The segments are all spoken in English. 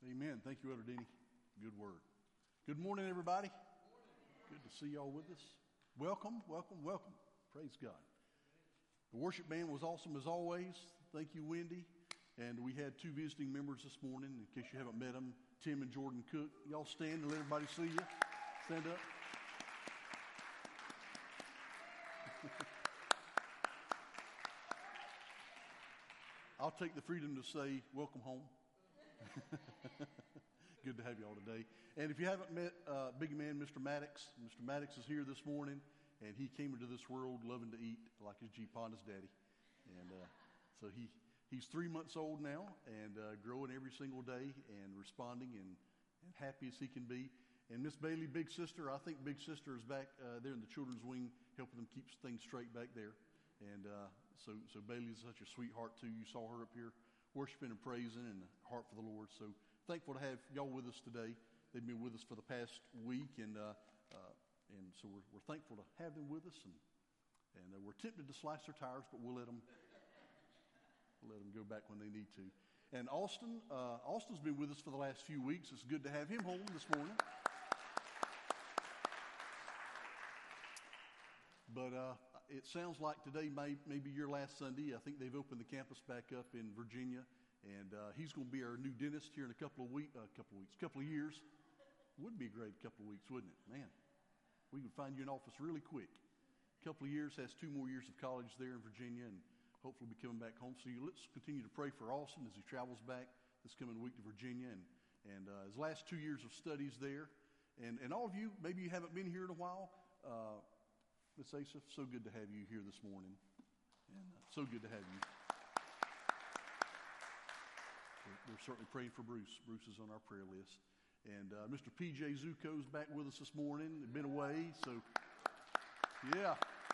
Amen. Thank you, Elder Denny. Good word. Good morning, everybody. Good to see y'all with us. Welcome, welcome, welcome. Praise God. The worship band was awesome as always. Thank you, Wendy. And we had two visiting members this morning. In case you haven't met them, Tim and Jordan Cook. Y'all stand and let everybody see you. Stand up. I'll take the freedom to say, welcome home. Good to have you all today. And if you haven't met big man, Mr. Maddox is here this morning, and he came into this world loving to eat like his G-Ponda's daddy. And so he's 3 months old now and growing every single day and responding and happy as he can be. And Miss Bailey, big sister, I think big sister is back there in the children's wing helping them keep things straight back there. And so Bailey is such a sweetheart too. You saw her up here worshiping and praising and a heart for the Lord. So thankful to have y'all with us today. They've been with us for the past week, and so we're thankful to have them with us. And we're tempted to slice their tires, but we'll let them go back when they need to. And Austin's been with us for the last few weeks. It's good to have him home this morning. But it sounds like today may be your last Sunday. I think they've opened the campus back up in Virginia, and he's going to be our new dentist here in a couple of years. Would be a great couple of weeks, wouldn't it? Man, we could find you an office really quick. A couple of years, has 2 more years of college there in Virginia, and hopefully be coming back home. So let's continue to pray for Austin as he travels back this coming week to Virginia, and his last 2 years of studies there. And all of you, maybe you haven't been here in a while. Miss Asa, so good to have you here this morning, and so good to have you. We're certainly praying for Bruce. Bruce is on our prayer list. And Mr. P.J. Zuko's back with us this morning. They've been away, so yeah.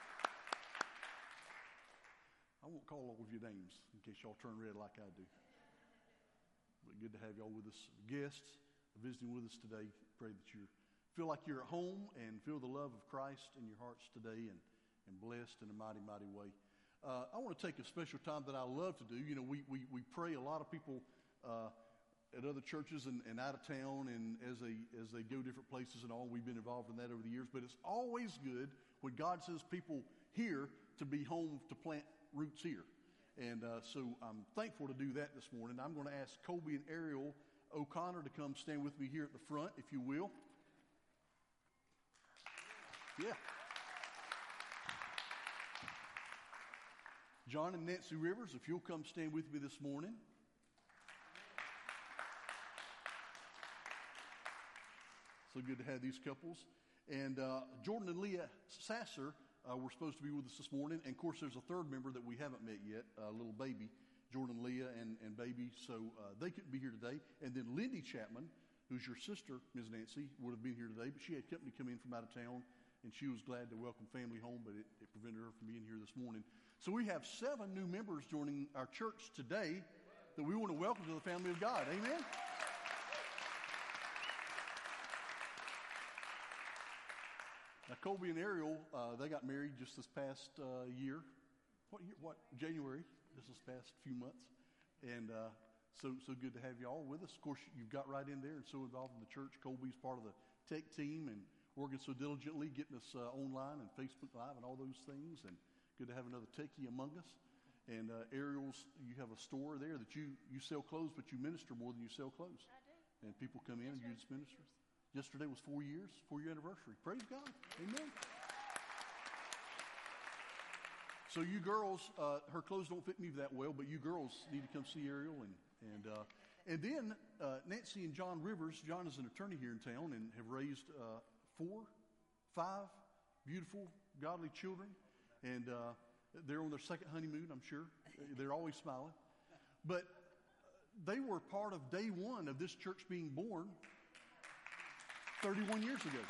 I won't call all of your names in case y'all turn red like I do. But good to have y'all with us. Guests visiting with us today. Pray that you feel like you're at home and feel the love of Christ in your hearts today and blessed in a mighty, mighty way. I want to take a special time that I love to do. You know, we pray a lot of people at other churches and out of town, and as they go different places and all. We've been involved in that over the years. But it's always good when God says people here to be home to plant roots here. And so I'm thankful to do that this morning. I'm going to ask Colby and Ariel O'Connor to come stand with me here at the front, if you will. Yeah. John and Nancy Rivers, if you'll come stand with me this morning. So good to have these couples. And Jordan and Leah Sasser were supposed to be with us this morning. And, of course, there's a third member that we haven't met yet, little baby, Jordan, Leah, and baby. So they couldn't be here today. And then Lindy Chapman, who's your sister, Ms. Nancy, would have been here today. But she had company come in from out of town, and she was glad to welcome family home, but it prevented her from being here this morning. So we have 7 new members joining our church today that we want to welcome to the family of God. Amen? Now, Colby and Ariel, they got married just this past year. What year? What? January, just this past few months. And so good to have you all with us. Of course, you've got right in there and so involved in the church. Colby's part of the tech team and working so diligently, getting us online and Facebook Live and all those things. And good to have another techie among us. And Ariel's, you have a store there that you sell clothes, but you minister more than you sell clothes. I do. And people come in and you just minister. Yesterday was 4 years, 4-year anniversary. Praise God. Amen. So you girls, her clothes don't fit me that well, but you girls need to come see Ariel. And then Nancy and John Rivers. John is an attorney here in town and have raised 5 beautiful, godly children. And they're on their second honeymoon, I'm sure. They're always smiling. But they were part of day one of this church being born 31 years ago.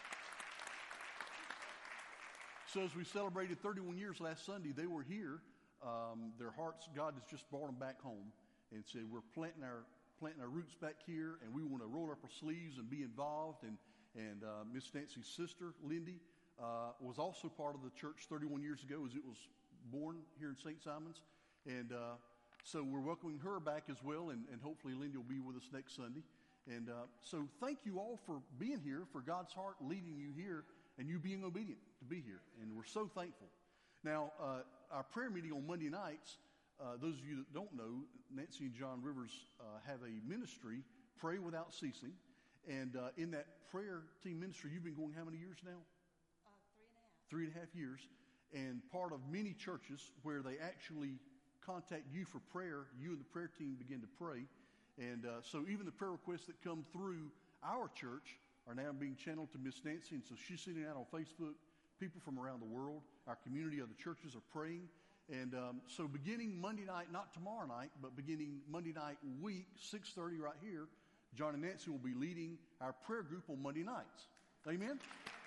So as we celebrated 31 years last Sunday, they were here. Their hearts, God has just brought them back home and said, we're planting our roots back here, and we want to roll up our sleeves and be involved. And Miss Nancy's sister, Lindy, was also part of the church 31 years ago as it was born here in St. Simon's. And so we're welcoming her back as well, and hopefully Lindy will be with us next Sunday. And so thank you all for being here, for God's heart leading you here, and you being obedient to be here. And we're so thankful. Now, our prayer meeting on Monday nights, those of you that don't know, Nancy and John Rivers have a ministry, Pray Without Ceasing. And in that prayer team ministry, you've been going how many years now? 3.5. 3.5 years. And part of many churches where they actually contact you for prayer, you and the prayer team begin to pray. And so even the prayer requests that come through our church are now being channeled to Miss Nancy. And so she's sending out on Facebook. People from around the world, our community, other churches are praying. And so beginning Monday night, not tomorrow night, but beginning Monday night week, 6:30 right here, John and Nancy will be leading our prayer group on Monday nights. Amen?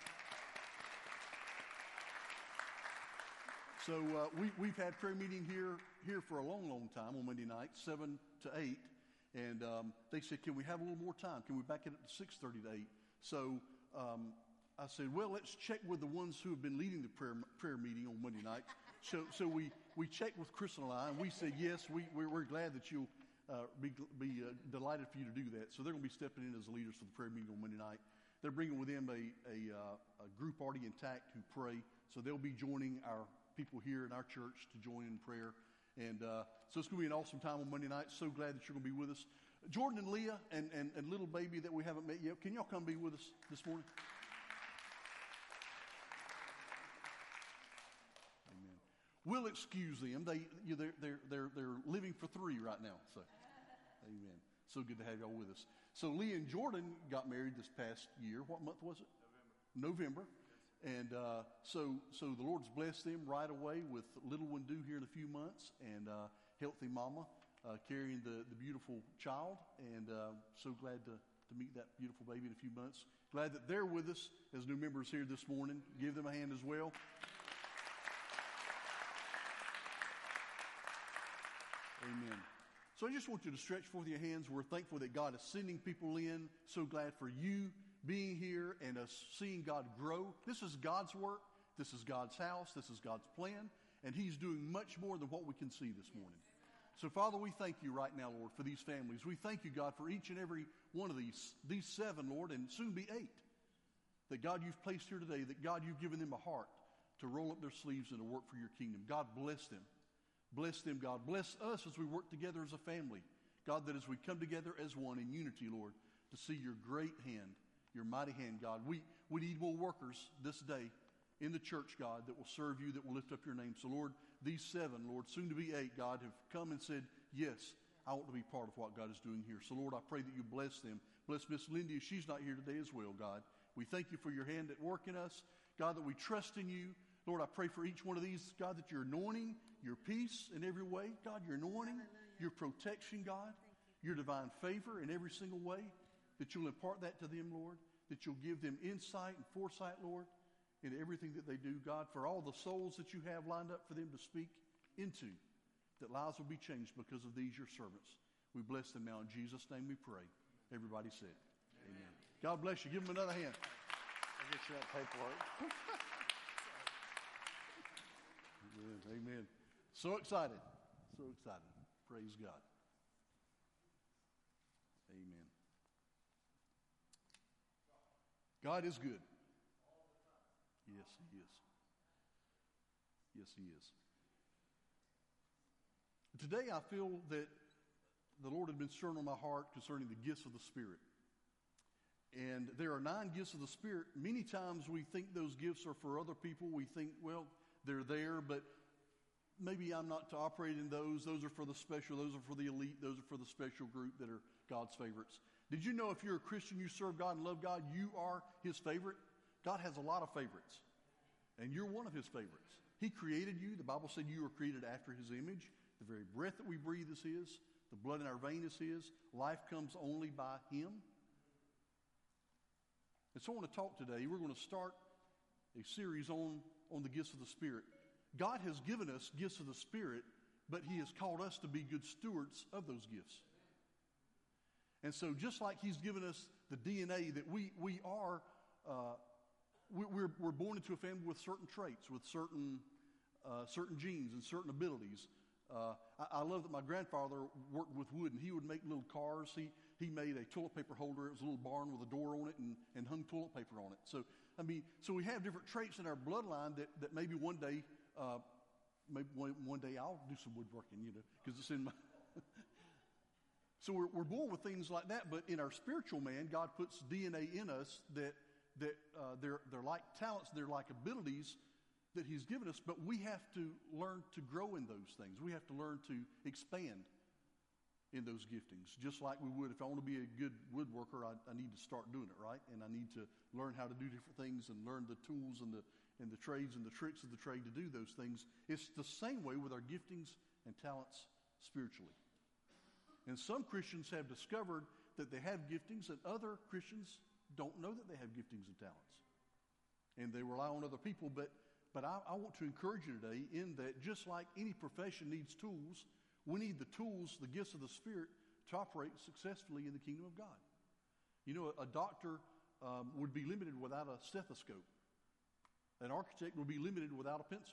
So we've had prayer meeting here for a long, long time on Monday night, 7 to 8. And they said, can we have a little more time? Can we back it up to 6:30 to 8? So I said, well, let's check with the ones who have been leading the prayer meeting on Monday night. So we checked with Chris and I, and we said, yes, we're glad that you'll be delighted for you to do that. So they're going to be stepping in as leaders for the prayer meeting on Monday night. They're bringing with them a group already intact who pray. So they'll be joining our people here in our church to join in prayer. And so it's going to be an awesome time on Monday night. So glad that you're going to be with us. Jordan and Leah and little baby that we haven't met yet, can y'all come be with us this morning? We'll excuse them. They're living for 3 right now. So, amen. So good to have y'all with us. So Leah and Jordan got married this past year. What month was it? November. And so the Lord's blessed them right away with little one due here in a few months, and healthy mama carrying the beautiful child. And so glad to meet that beautiful baby in a few months. Glad that they're with us as new members here this morning. Give them a hand as well. Amen. So I just want you to stretch forth your hands. We're thankful that God is sending people in. So glad for you being here and us seeing God grow. This is God's work. This is God's house. This is God's plan. And He's doing much more than what we can see this morning. So, Father, we thank you right now, Lord, for these families. We thank you, God, for each and every one of these 7, Lord, and soon be 8. That, God, you've placed here today. That, God, you've given them a heart to roll up their sleeves and to work for your kingdom. God, bless them. Bless them, God. Bless us as we work together as a family. God, that as we come together as one in unity, Lord, to see your great hand, your mighty hand, God. We need more workers this day in the church, God, that will serve you, that will lift up your name. So, Lord, these 7, Lord, soon to be 8, God, have come and said, yes, I want to be part of what God is doing here. So, Lord, I pray that you bless them. Bless Miss Lindy if she's not here today as well, God. We thank you for your hand at work in us. God, that we trust in you. Lord, I pray for each one of these, God, that your anointing, your peace in every way, God, your anointing, your protection, God, your divine favor in every single way, that you'll impart that to them, Lord, that you'll give them insight and foresight, Lord, in everything that they do, God, for all the souls that you have lined up for them to speak into, that lives will be changed because of these, your servants. We bless them now. In Jesus' name we pray. Everybody said, amen. God bless you. Give them another hand. I'll get you that paperwork. Amen. So excited. So excited. Praise God. Amen. God is good. Yes, He is. Yes, He is. Today I feel that the Lord had been stirring on my heart concerning the gifts of the Spirit. And there are 9 gifts of the Spirit. Many times we think those gifts are for other people. We think, well, they're there, but maybe I'm not to operate in those. Those are for the special. Those are for the elite. Those are for the special group that are God's favorites. Did you know if you're a Christian, you serve God and love God, you are His favorite? God has a lot of favorites, and you're one of His favorites. He created you. The Bible said you were created after His image. The very breath that we breathe is His. The blood in our vein is His. Life comes only by Him. And so I want to talk today. We're going to start a series on the gifts of the Spirit. God has given us gifts of the Spirit, but He has called us to be good stewards of those gifts. And so just like He's given us the DNA that we are, we're born into a family with certain traits, with certain genes and certain abilities. I love that my grandfather worked with wood, and he would make little cars. He made a toilet paper holder. It was a little barn with a door on it and hung toilet paper on it. So we have different traits in our bloodline that maybe one day, one day I'll do some woodworking, because it's in my. So we're born with things like that, but in our spiritual man, God puts DNA in us that they're like talents, they're like abilities that He's given us, but we have to learn to grow in those things. We have to learn to expand in those giftings, just like we would if I want to be a good woodworker. I need to start doing it, right? And I need to learn how to do different things and learn the tools and the trades and the tricks of the trade to do those things. It's the same way with our giftings and talents spiritually. And some Christians have discovered that they have giftings, and other Christians don't know that they have giftings and talents. And they rely on other people, but I want to encourage you today in that just like any profession needs tools, we need the tools, the gifts of the Spirit, to operate successfully in the kingdom of God. A doctor would be limited without a stethoscope. An architect would be limited without a pencil.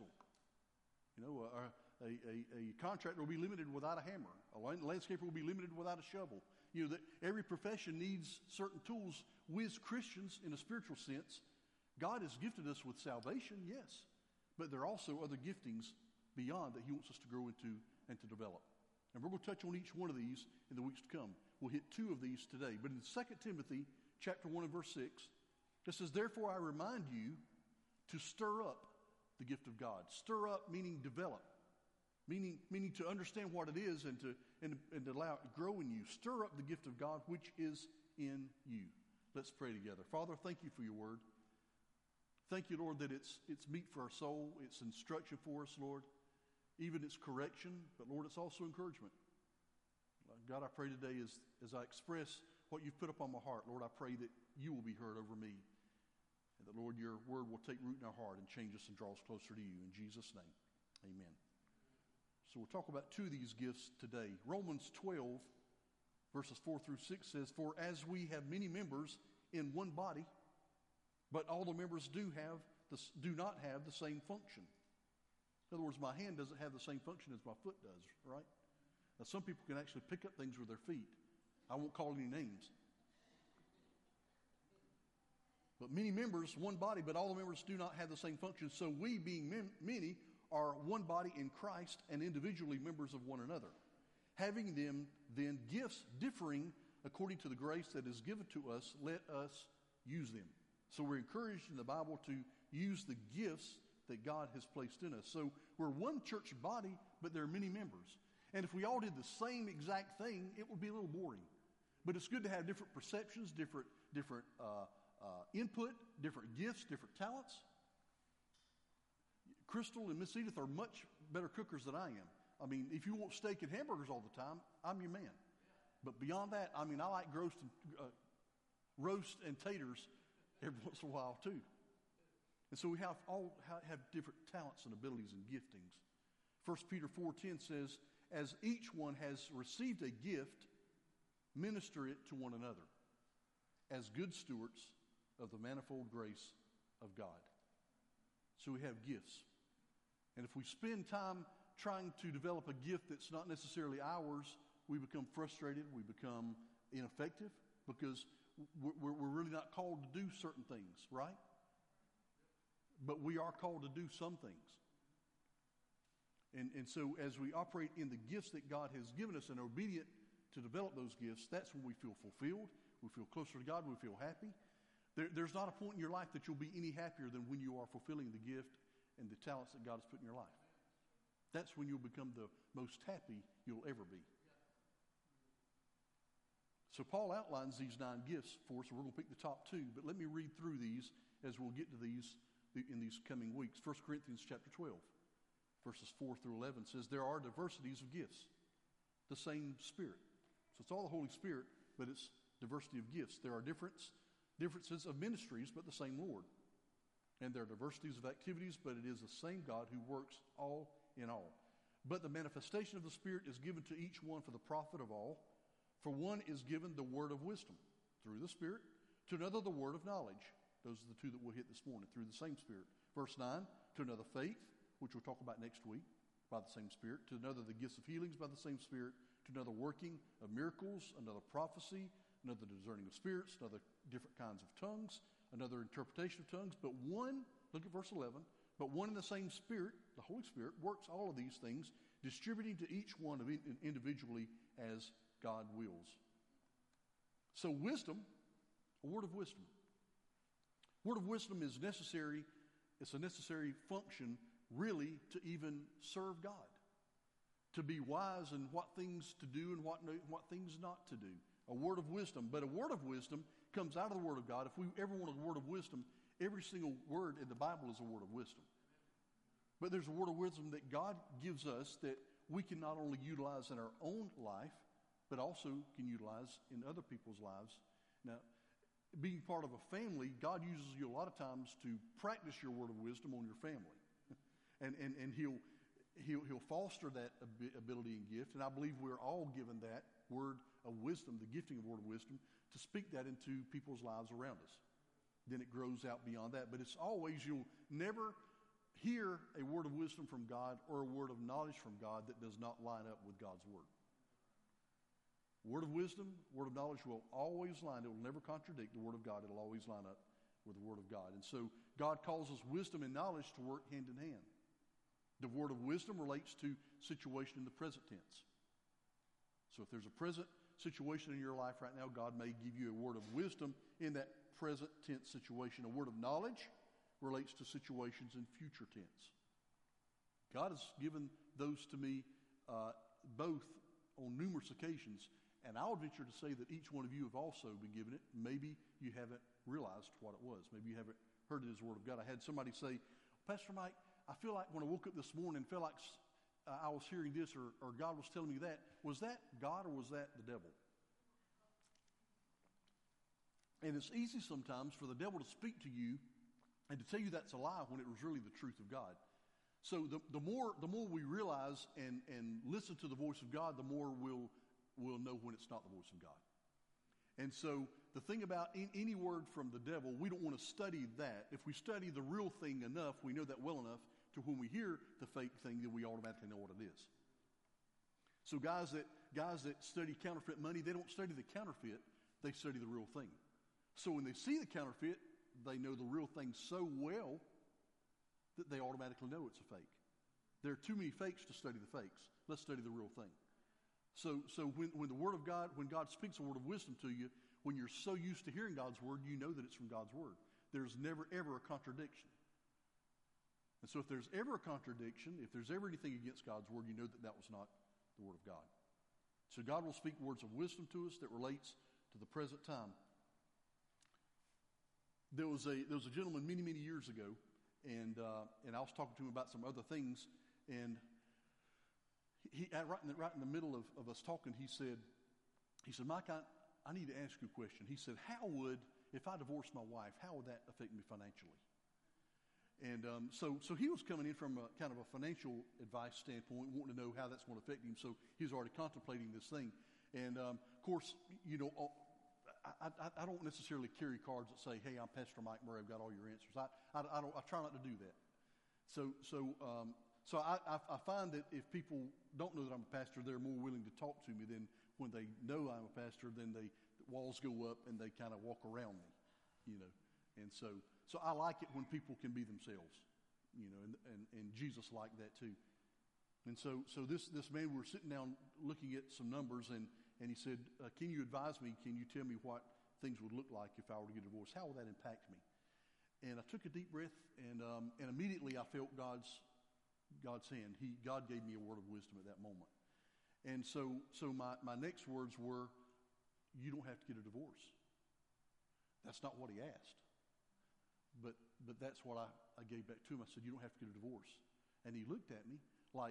A contractor will be limited without a hammer. A landscaper will be limited without a shovel. That every profession needs certain tools. We as Christians, in a spiritual sense, God has gifted us with salvation, yes, but there are also other giftings beyond that He wants us to grow into and to develop. And we're going to touch on each one of these in the weeks to come. We'll hit 2 of these today. But in 2 Timothy chapter 1 and verse 6, it says, "Therefore I remind you to stir up the gift of God." Stir up meaning develop. Meaning to understand what it is and to allow it to grow in you. Stir up the gift of God which is in you. Let's pray together. Father, thank you for your word. Thank you, Lord, that it's meat for our soul. It's instruction for us, Lord. Even it's correction, but Lord, it's also encouragement. God, I pray today as I express what you've put upon my heart, Lord, I pray that you will be heard over me. And that, Lord, your word will take root in our heart and change us and draw us closer to you. In Jesus' name, amen. So we'll talk about 2 of these gifts today. Romans 12, verses 4 through 6 says, "For as we have many members in one body, but all the members do not have the same function." In other words, my hand doesn't have the same function as my foot does, right? Now, some people can actually pick up things with their feet. I won't call any names. But many members, one body, but all the members do not have the same function. So we, being many, are one body in Christ and individually members of one another, having them then gifts differing according to the grace that is given to us, let us use them. So we're encouraged in the Bible to use the gifts that God has placed in us. So we're one church body, but there are many members. And if we all did the same exact thing, it would be a little boring. But it's good to have different perceptions, different input, different gifts, different talents. Crystal and Miss Edith are much better cookers than I am. I mean, if you want steak and hamburgers all the time, I'm your man. But beyond that, I like roast and taters every once in a while too. And so we all have different talents and abilities and giftings. 1 Peter 4:10 says, "As each one has received a gift, minister it to one another, as good stewards of the manifold grace of God." So we have gifts. And if we spend time trying to develop a gift that's not necessarily ours, we become frustrated, we become ineffective, because we're really not called to do certain things, right? But we are called to do some things. And so as we operate in the gifts that God has given us and are obedient to develop those gifts, that's when we feel fulfilled, we feel closer to God, we feel happy. There's not a point in your life that you'll be any happier than when you are fulfilling the gift and the talents that God has put in your life. That's when you'll become the most happy you'll ever be. So Paul outlines these 9 gifts for us, and we're going to pick the top 2. But let me read through these as we'll get to these in these coming weeks. 1 Corinthians chapter 12, verses 4 through 11 says, "There are diversities of gifts, the same Spirit." So it's all the Holy Spirit, but it's diversity of gifts. There are differences of ministries, but the same Lord. And there are diversities of activities, but it is the same God who works all in all. But the manifestation of the Spirit is given to each one for the profit of all. For one is given the word of wisdom through the Spirit, to another the word of knowledge. Those are the 2 that we'll hit this morning, through the same Spirit. Verse 9, to another faith, which we'll talk about next week. by the same Spirit, to another the gifts of healings by the same Spirit, to another working of miracles, another prophecy, another discerning of spirits, another different kinds of tongues, another interpretation of tongues. But one, look at verse 11, but one and the same Spirit, the Holy Spirit, works all of these things, distributing to each one of individually as God wills. So wisdom, a word of wisdom. Word of wisdom is necessary. It's a necessary function, really, to even serve God. To be wise in what things to do and what things not to do. A word of wisdom. But a word of wisdom comes out of the Word of God. If we ever want a word of wisdom, every single word in the Bible is a word of wisdom. But there's a word of wisdom that God gives us that we can not only utilize in our own life, but also can utilize in other people's lives. Now, being part of a family, God uses you a lot of times to practice your word of wisdom on your family. and he'll foster that ability and gift. And I believe we're all given that word of wisdom, the gifting of word of wisdom, to speak that into people's lives around us. Then it grows out beyond that. But it's always, you'll never hear a word of wisdom from God or a word of knowledge from God that does not line up with God's word. Word of wisdom, word of knowledge will always line. It will never contradict the word of God. It will always line up with the word of God. And so God calls us wisdom and knowledge to work hand in hand. The word of wisdom relates to situation in the present tense. So if there's a present situation in your life right now, God may give you a word of wisdom in that present tense situation. A word of knowledge relates to situations in future tense. God has given those to me both on numerous occasions. And I'll venture to say that each one of you have also been given it. Maybe you haven't realized what it was. Maybe you haven't heard it as the Word of God. I had somebody say, Pastor Mike, I feel like when I woke up this morning, felt like I was hearing this or God was telling me that. Was that God or was that the devil? And it's easy sometimes for the devil to speak to you and to tell you that's a lie when it was really the truth of God. So the more we realize and listen to the voice of God, the more we'll know when it's not the voice of God. And so the thing about any word from the devil, we don't want to study that. If we study the real thing enough, we know that well enough to when we hear the fake thing, then we automatically know what it is. So guys that study counterfeit money, they don't study the counterfeit, they study the real thing. So when they see the counterfeit, they know the real thing so well that they automatically know it's a fake. There are too many fakes to study the fakes. Let's study the real thing. So when the Word of God, when God speaks a word of wisdom to you, when you're so used to hearing God's word, you know that it's from God's word. There's never, ever a contradiction. And so if there's ever a contradiction, if there's ever anything against God's word, you know that that was not the Word of God. So God will speak words of wisdom to us that relates to the present time. There was a gentleman many, many years ago, and I was talking to him about some other things, and he right in the middle of us talking, he said, Mike, I need to ask you a question. He said, how would, if I divorced my wife, how would that affect me financially? And so he was coming in from a kind of a financial advice standpoint, wanting to know how that's going to affect him. So he was already contemplating this thing. And of course, you know, I don't necessarily carry cards that say, hey, I'm Pastor Mike Murray, I've got all your answers. I try not to do that. So I find that if people don't know that I'm a pastor, they're more willing to talk to me than when they know I'm a pastor, then the walls go up and they kind of walk around me, you know. And so I like it when people can be themselves, you know, and Jesus liked that too. And so this man, we were sitting down looking at some numbers, and he said, can you advise me, can you tell me what things would look like if I were to get a divorce? How would that impact me? And I took a deep breath, and immediately I felt God's hand. God gave me a word of wisdom at that moment. And so my next words were, you don't have to get a divorce. That's not what he asked. But that's what I gave back to him. I said, you don't have to get a divorce. And he looked at me like,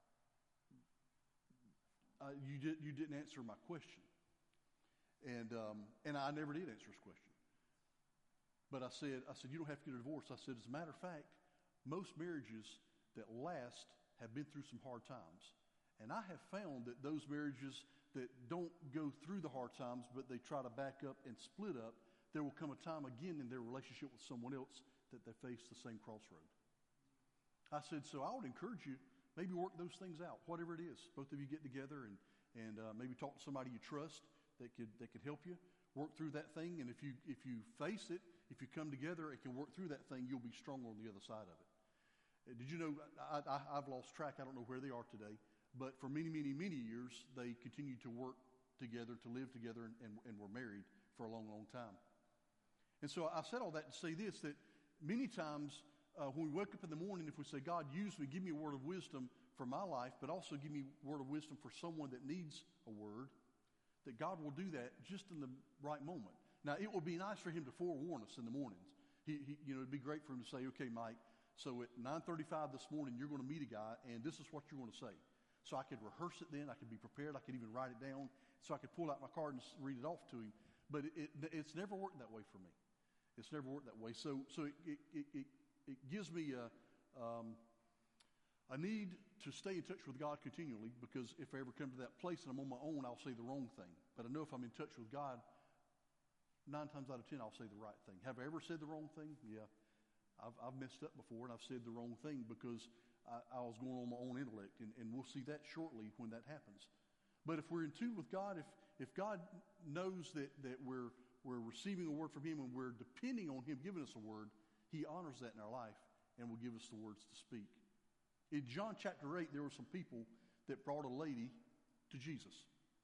you didn't answer my question. And I never did answer his question. But I said, you don't have to get a divorce. I said, as a matter of fact, most marriages that last have been through some hard times. And I have found that those marriages that don't go through the hard times, but they try to back up and split up, there will come a time again in their relationship with someone else that they face the same crossroad. I said, so I would encourage you maybe work those things out, whatever it is. Both of you get together and maybe talk to somebody you trust that could help you work through that thing. And if you face it, if you come together and can work through that thing, you'll be stronger on the other side of it. Did you know, I've lost track, I don't know where they are today, but for many, many, many years, they continued to work together, to live together, and were married for a long, long time. And so I said all that to say this, that many times when we wake up in the morning, if we say, God, use me, give me a word of wisdom for my life, but also give me a word of wisdom for someone that needs a word, that God will do that just in the right moment. Now, it will be nice for him to forewarn us in the mornings. It'd be great for him to say, okay, Mike, so at 9:35 this morning, you're going to meet a guy, and this is what you're going to say. So I could rehearse it then. I could be prepared. I could even write it down so I could pull out my card and read it off to him. But it's never worked that way for me. It's never worked that way. So it gives me a need to stay in touch with God continually, because if I ever come to that place and I'm on my own, I'll say the wrong thing. But I know if I'm in touch with God, 9 times out of 10, I'll say the right thing. Have I ever said the wrong thing? Yeah. I've messed up before, and I've said the wrong thing because I was going on my own intellect, and we'll see that shortly when that happens. But if we're in tune with God, if God knows that we're receiving a word from him and we're depending on him giving us a word, he honors that in our life and will give us the words to speak. In John chapter 8, there were some people that brought a lady to Jesus.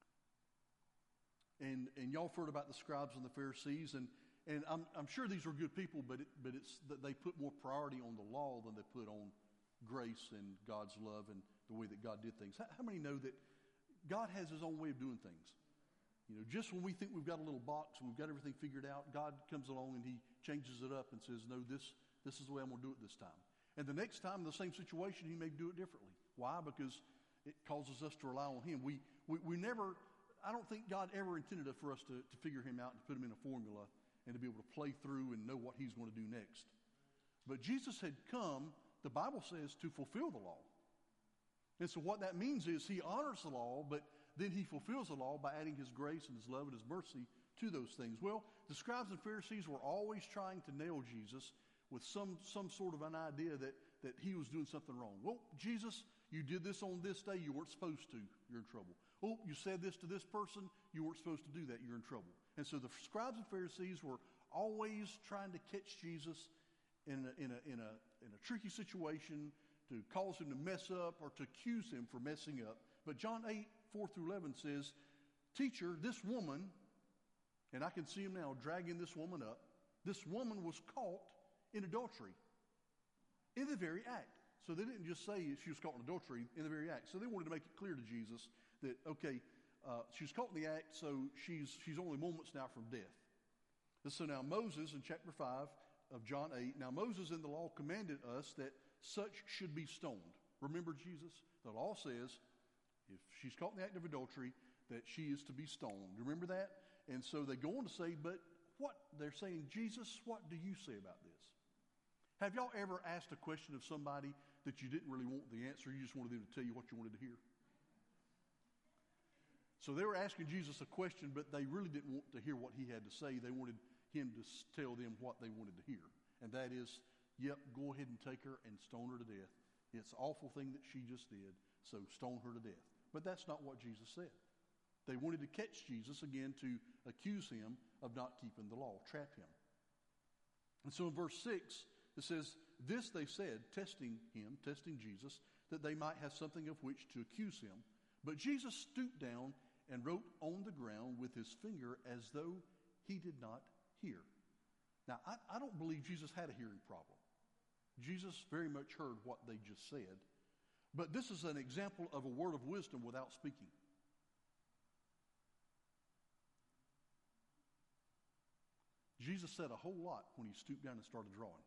And y'all have heard about the scribes and the Pharisees, and I'm sure these were good people, but it's that they put more priority on the law than they put on grace and God's love and the way that God did things. How many know that God has his own way of doing things? Just when we think we've got a little box and we've got everything figured out, God comes along and he changes it up and says, no, this is the way I'm going to do it this time. And the next time in the same situation, he may do it differently. Why? Because it causes us to rely on him. We never, I don't think God ever intended for us to figure him out and put him in a formula and to be able to play through and know what he's going to do next. But Jesus had come, the Bible says, to fulfill the law. And so what that means is he honors the law, but then he fulfills the law by adding his grace and his love and his mercy to those things. Well, the scribes and Pharisees were always trying to nail Jesus with some sort of an idea that he was doing something wrong. Well, Jesus, you did this on this day, you weren't supposed to, you're in trouble. Oh, you said this to this person, you weren't supposed to do that, you're in trouble. And so the scribes and Pharisees were always trying to catch Jesus in a tricky situation, to cause him to mess up or to accuse him for messing up. But John 8:4-11 says, teacher, this woman, and I can see him now dragging this woman up, this woman was caught in adultery in the very act. So they didn't just say she was caught in adultery in the very act. So they wanted to make it clear to Jesus that, okay, she was caught in the act, so she's only moments now from death. And so now Moses in chapter 5 of John 8, now Moses in the law commanded us that such should be stoned. Remember Jesus? The law says if she's caught in the act of adultery, that she is to be stoned. Remember that? And so they go on to say, but what? They're saying, Jesus, what do you say about this? Have y'all ever asked a question of somebody that you didn't really want the answer, you just wanted them to tell you what you wanted to hear? So they were asking Jesus a question, but they really didn't want to hear what he had to say. They wanted him to tell them what they wanted to hear. And that is, yep, go ahead and take her and stone her to death. It's an awful thing that she just did, so stone her to death. But that's not what Jesus said. They wanted to catch Jesus again to accuse him of not keeping the law, trap him. And so in verse 6, it says, this they said, testing Jesus, that they might have something of which to accuse him. But Jesus stooped down and wrote on the ground with his finger as though he did not hear. Now, I don't believe Jesus had a hearing problem. Jesus very much heard what they just said. But this is an example of a word of wisdom without speaking. Jesus said a whole lot when he stooped down and started drawing.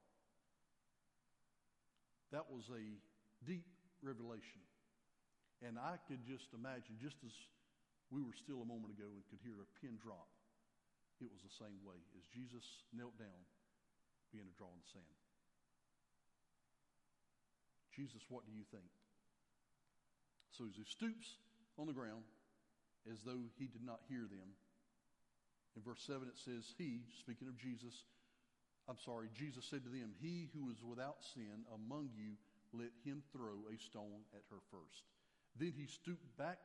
That was a deep revelation. And I could just imagine, just as we were still a moment ago and could hear a pin drop, it was the same way as Jesus knelt down, began to draw in the sand. Jesus, what do you think? So as he stoops on the ground, as though he did not hear them, in verse 7 it says, speaking of Jesus, Jesus said to them, he who is without sin among you, let him throw a stone at her first. Then he stooped back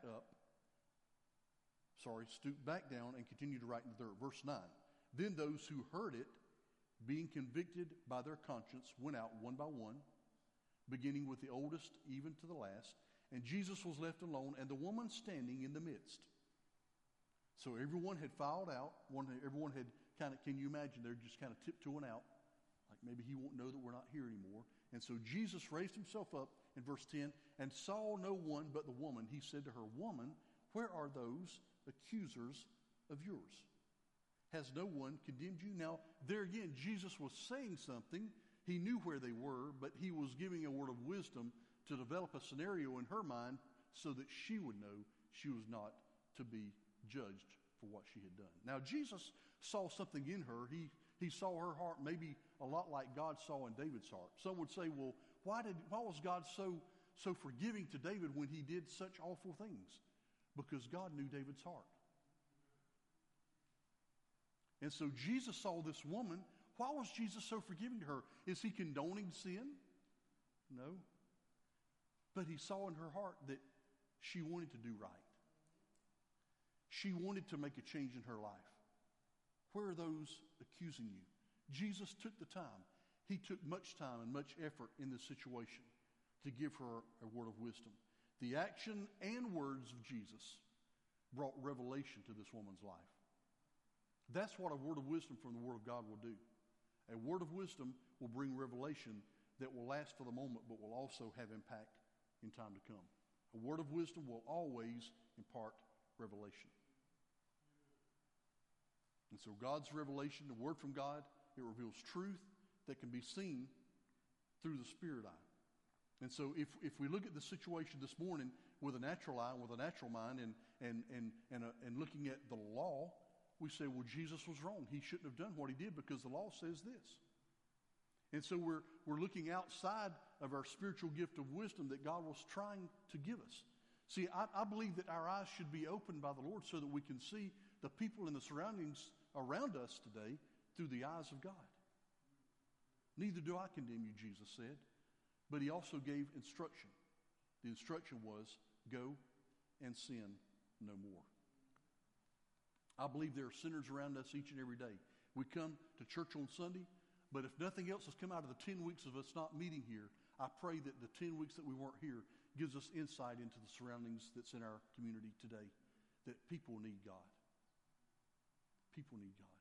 down and continued to write in the third. Verse 9. Then those who heard it, being convicted by their conscience, went out one by one, beginning with the oldest even to the last. And Jesus was left alone, and the woman standing in the midst. So everyone had filed out. Everyone had can you imagine, they're just kind of tiptoeing out. Like maybe he won't know that we're not here anymore. And so Jesus raised himself up in verse 10 and saw no one but the woman. He said to her, Woman, where are those accusers of yours? Has no one condemned you? Now, there again, Jesus was saying something. He knew where they were, but he was giving a word of wisdom to develop a scenario in her mind so that she would know she was not to be judged for what she had done. Now, Jesus saw something in her. He saw her heart maybe a lot like God saw in David's heart. Some would say, well, why was God so forgiving to David when he did such awful things? Because God knew David's heart. And so Jesus saw this woman. Why was Jesus so forgiving to her? Is he condoning sin? No. But he saw in her heart that she wanted to do right. She wanted to make a change in her life. Where are those accusing you? Jesus took the time. He took much time and much effort in this situation to give her a word of wisdom. The action and words of Jesus brought revelation to this woman's life. That's what a word of wisdom from the Word of God will do. A word of wisdom will bring revelation that will last for the moment, but will also have impact in time to come. A word of wisdom will always impart revelation. And so God's revelation, the word from God, it reveals truth that can be seen through the spirit eye. And so if we look at the situation this morning with a natural eye, with a natural mind, and looking at the law, we say, well, Jesus was wrong. He shouldn't have done what he did because the law says this. And so we're looking outside of our spiritual gift of wisdom that God was trying to give us. See, I believe that our eyes should be opened by the Lord so that we can see the people in the surroundings around us today through the eyes of God. Neither do I condemn you, Jesus said. But he also gave instruction. The instruction was, go and sin no more. I believe there are sinners around us each and every day. We come to church on Sunday, but if nothing else has come out of the 10 weeks of us not meeting here, I pray that the 10 weeks that we weren't here gives us insight into the surroundings that's in our community today, that people need God. People need God.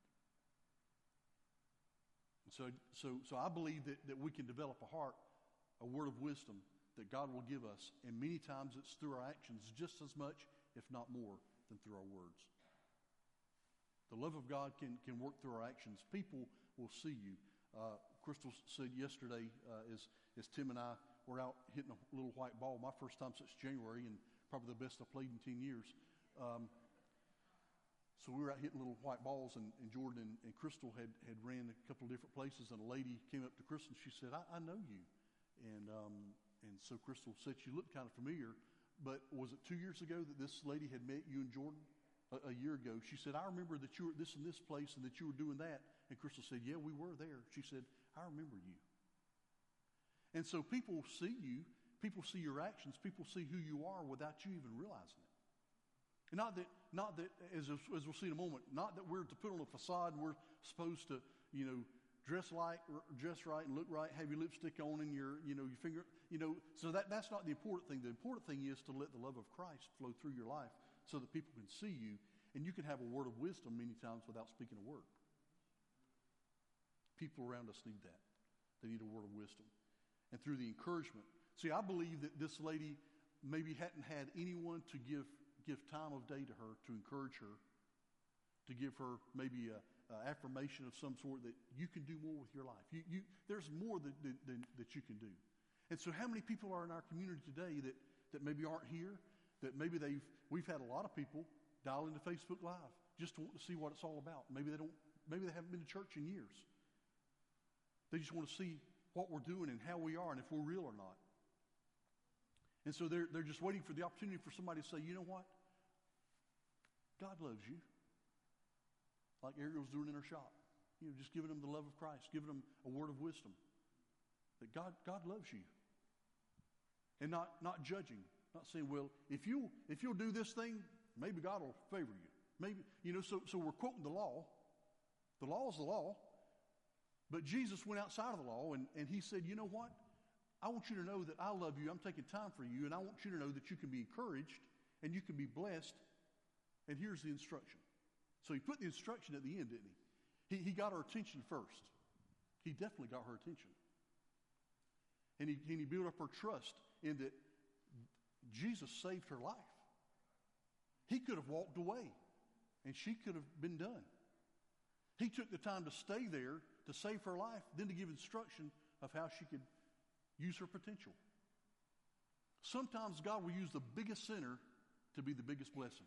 And so I believe that we can develop a heart, a word of wisdom that God will give us, and many times it's through our actions just as much, if not more, than through our words. The love of God can work through our actions. People will see you. Crystal said yesterday, as Tim and I were out hitting a little white ball, my first time since January, and probably the best I've played in 10 years. So we were out hitting little white balls, and Jordan and Crystal had ran a couple of different places, and a lady came up to Crystal, and she said, I know you. And so Crystal said she looked kind of familiar, but was it 2 years ago that this lady had met you and Jordan? A year ago, she said, I remember that you were at this and this place and that you were doing that. And Crystal said, yeah, we were there. She said, I remember you. And so people see you, people see your actions, people see who you are without you even realizing it. And not that as we'll see in a moment, not that we're to put on a facade and we're supposed to, dress right and look right, have your lipstick on and your finger, so that's not the important thing. The important thing is to let the love of Christ flow through your life so that people can see you, and you can have a word of wisdom many times without speaking a word. People around us need that. They need a word of wisdom. And through the encouragement. See, I believe that this lady maybe hadn't had anyone to give time of day to her, to encourage her, to give her maybe a affirmation of some sort that you can do more with your life. There's more that you can do. And so how many people are in our community today that maybe aren't here, that maybe we've had a lot of people dial into Facebook Live just to want to see what it's all about. Maybe they haven't been to church in years. They just want to see what we're doing and how we are and if we're real or not. And so they're just waiting for the opportunity for somebody to say, you know what? God loves you. Like Ariel's doing in her shop. Just giving them the love of Christ, giving them a word of wisdom. That God loves you. And not judging, not saying, well, if you'll do this thing, maybe God will favor you. Maybe, so we're quoting the law. The law is the law. But Jesus went outside of the law and he said, you know what? I want you to know that I love you. I'm taking time for you. And I want you to know that you can be encouraged and you can be blessed. And here's the instruction. So he put the instruction at the end, didn't he? He got our attention first. He definitely got her attention. And he built up her trust in that Jesus saved her life. He could have walked away and she could have been done. He took the time to stay there to save her life, then to give instruction of how she could use her potential. Sometimes God will use the biggest sinner to be the biggest blessing.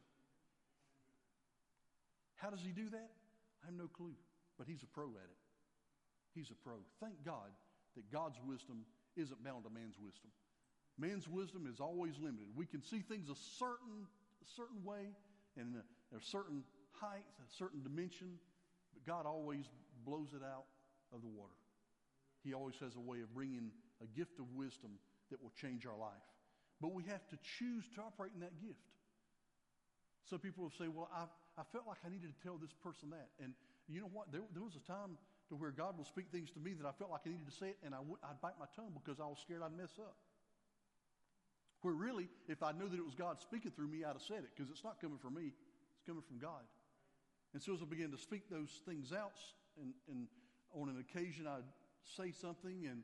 How does he do that? I have no clue, but he's a pro at it. He's a pro. Thank God that God's wisdom isn't bound to man's wisdom. Man's wisdom is always limited. We can see things a certain way and a certain height, a certain dimension, but God always blows it out of the water. He always has a way of bringing a gift of wisdom that will change our life. But we have to choose to operate in that gift. Some people will say, well, I felt like I needed to tell this person that. And you know what? There was a time to where God will speak things to me that I felt like I needed to say it, and I'd bite my tongue because I was scared I'd mess up. Where really, if I knew that it was God speaking through me, I'd have said it, because it's not coming from me, it's coming from God. And so as I began to speak those things out, and on an occasion I'd say something, and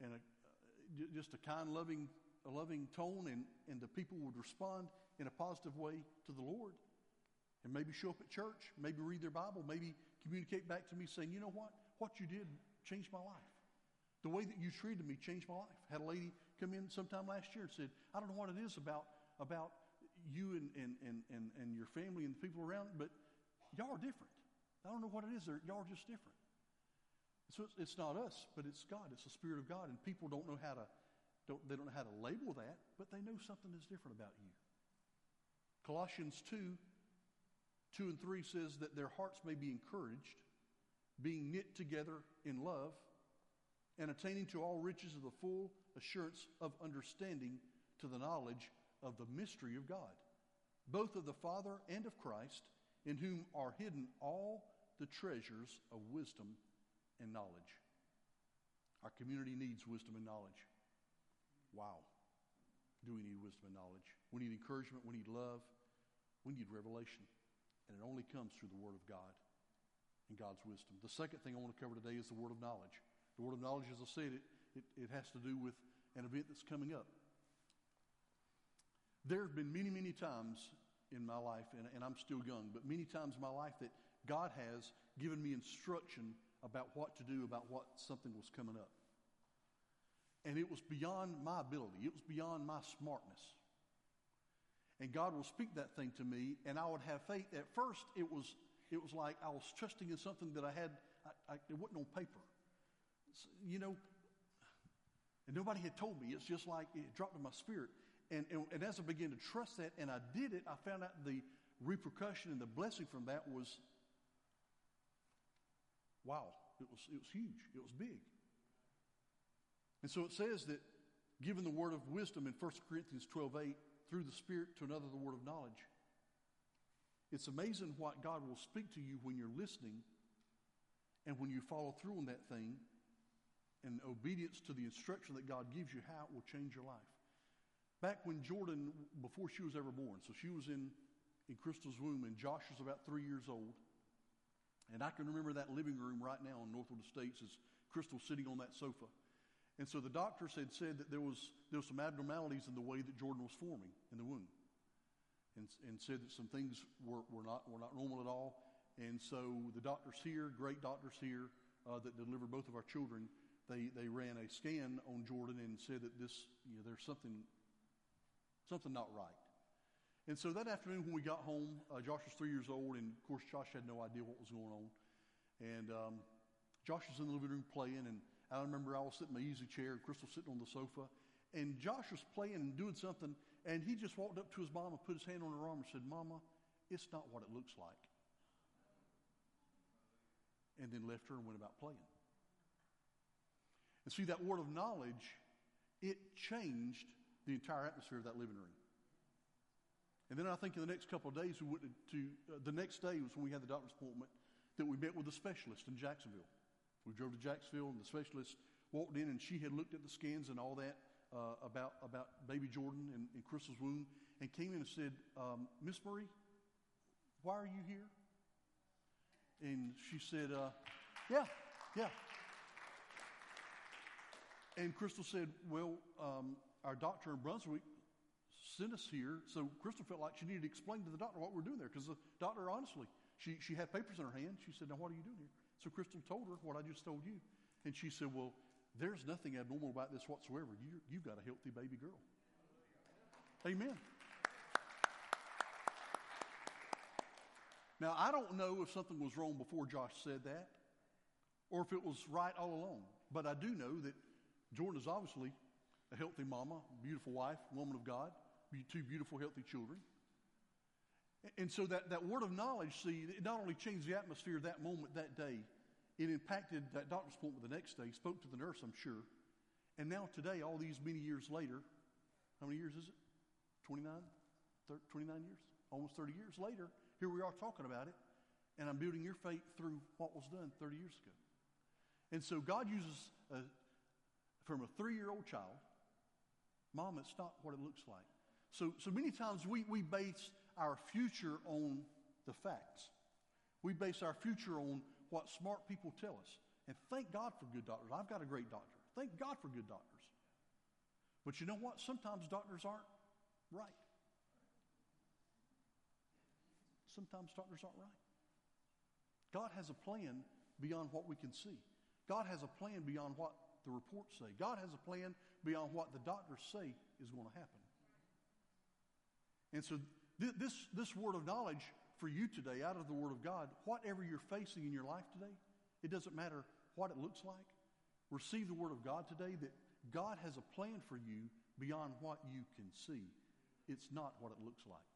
just a kind, loving tone, and the people would respond in a positive way to the Lord. And maybe show up at church, maybe read their Bible, maybe communicate back to me saying, you know what? What you did changed my life. The way that you treated me changed my life. Had a lady come in sometime last year and said, I don't know what it is about you and your family and the people around, but y'all are different. I don't know what it is. Y'all are just different. So it's not us, but it's God. It's the Spirit of God. And people don't know how to know how to label that, but they know something is different about you. Colossians 2 and 3 says that their hearts may be encouraged, being knit together in love, and attaining to all riches of the full assurance of understanding, to the knowledge of the mystery of God, both of the Father and of Christ, in whom are hidden all the treasures of wisdom and knowledge. Our community needs wisdom and knowledge. Wow. Do we need wisdom and knowledge? We need encouragement. We need love. We need revelation. And it only comes through the Word of God and God's wisdom. The second thing I want to cover today is the word of knowledge. The word of knowledge, as I said, it has to do with an event that's coming up. There have been many, many times in my life, and I'm still young, but many times in my life that God has given me instruction about what to do, about what something was coming up. And it was beyond my ability. It was beyond my smartness. And God will speak that thing to me, and I would have faith. At first, it was like I was trusting in something that I had, it wasn't on paper. So, and nobody had told me. It's just like it dropped in my spirit. And as I began to trust that, and I did it, I found out the repercussion and the blessing from that was, wow, it was huge. It was big. And so it says that given the word of wisdom in 1 Corinthians 12:8, through the Spirit to another the word of knowledge. It's amazing what God will speak to you when you're listening and when you follow through on that thing in obedience to the instruction that God gives you, how it will change your life. Back when Jordan, before she was ever born, so she was in Crystal's womb, and Josh was about 3 years old. And I can remember that living room right now in Northwood Estates as Crystal sitting on that sofa. And so the doctors had said that there was some abnormalities in the way that Jordan was forming in the womb, and said that some things were not normal at all. And so the doctors here, great doctors here that delivered both of our children, they ran a scan on Jordan and said that there's something not right. And so that afternoon when we got home, Josh was 3 years old, and of course Josh had no idea what was going on. And Josh was in the living room playing, and I remember I was sitting in my easy chair, and Crystal sitting on the sofa, and Josh was playing and doing something, and he just walked up to his mom and put his hand on her arm and said, "Mama, it's not what it looks like." And then left her and went about playing. And see, that word of knowledge, it changed the entire atmosphere of that living room. And then I think in the next couple of days, we went to the next day was when we had the doctor's appointment that we met with a specialist in Jacksonville. We drove to Jacksonville, and the specialist walked in, and she had looked at the scans and all that about baby Jordan and Crystal's wound, and came in and said, Miss Marie, why are you here? And she said, yeah. And Crystal said, well, our doctor in Brunswick sent us here, so Crystal felt like she needed to explain to the doctor what we're doing there, because the doctor, honestly, she had papers in her hand. She said, now what are you doing here? So Crystal told her what I just told you. And she said, well, there's nothing abnormal about this whatsoever. You've got a healthy baby girl. Amen. Now, I don't know if something was wrong before Josh said that, or if it was right all along. But I do know that Jordan is obviously a healthy mama, beautiful wife, woman of God, two beautiful, healthy children. And so that word of knowledge, see, it not only changed the atmosphere that moment, that day, it impacted that doctor's appointment the next day, spoke to the nurse, I'm sure. And now today, all these many years later, how many years is it? 29 years? Almost 30 years later, here we are talking about it, and I'm building your faith through what was done 30 years ago. And so God uses, from a 3-year-old child, Mom, it's not what it looks like. So many times we base our future on the facts. We base our future on what smart people tell us. And thank God for good doctors. I've got a great doctor. Thank God for good doctors. But you know what? Sometimes doctors aren't right. Sometimes doctors aren't right. God has a plan beyond what we can see. God has a plan beyond what the reports say. God has a plan beyond what the doctors say is going to happen. And so this word of knowledge for you today, out of the Word of God, whatever you're facing in your life today, it doesn't matter what it looks like. Receive the Word of God today that God has a plan for you beyond what you can see. It's not what it looks like.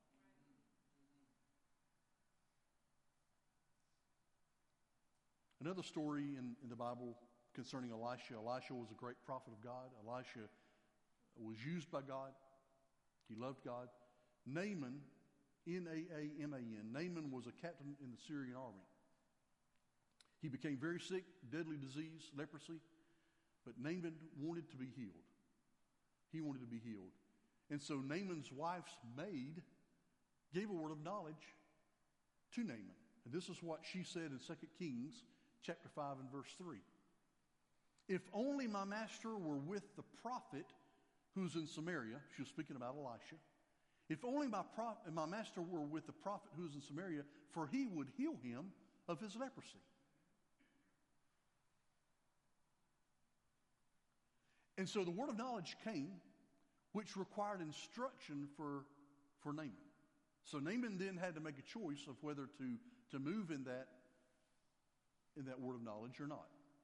Another story in the Bible concerning Elisha. Elisha was a great prophet of God. Elisha was used by God. He loved God. Naaman, Naaman. Naaman was a captain in the Syrian army. He became very sick, deadly disease, leprosy, but Naaman wanted to be healed. He wanted to be healed. And so Naaman's wife's maid gave a word of knowledge to Naaman. And this is what she said in 2 Kings chapter 5 and verse 3. If only my master were with the prophet who's in Samaria. She was speaking about Elisha. If only my master were with the prophet who is in Samaria, for he would heal him of his leprosy. And so the word of knowledge came, which required instruction for Naaman. So Naaman then had to make a choice of whether to move in that word of knowledge or not.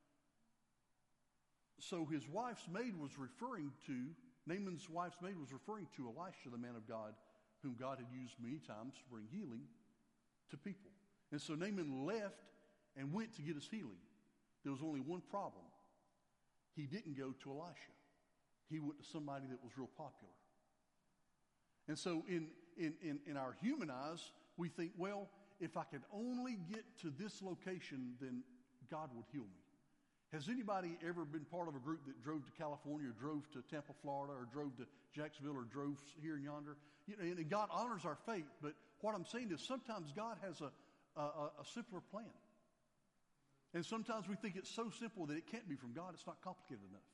So his wife's maid was referring to, Naaman's wife's maid was referring to Elisha, the man of God, whom God had used many times to bring healing to people. And so Naaman left and went to get his healing. There was only one problem. He didn't go to Elisha. He went to somebody that was real popular. And so in our human eyes, we think, well, if I could only get to this location, then God would heal me. Has anybody ever been part of a group that drove to California or drove to Tampa, Florida, or drove to Jacksonville or drove here and yonder? You know, and God honors our faith, but what I'm saying is sometimes God has a simpler plan. And sometimes we think it's so simple that it can't be from God. It's not complicated enough.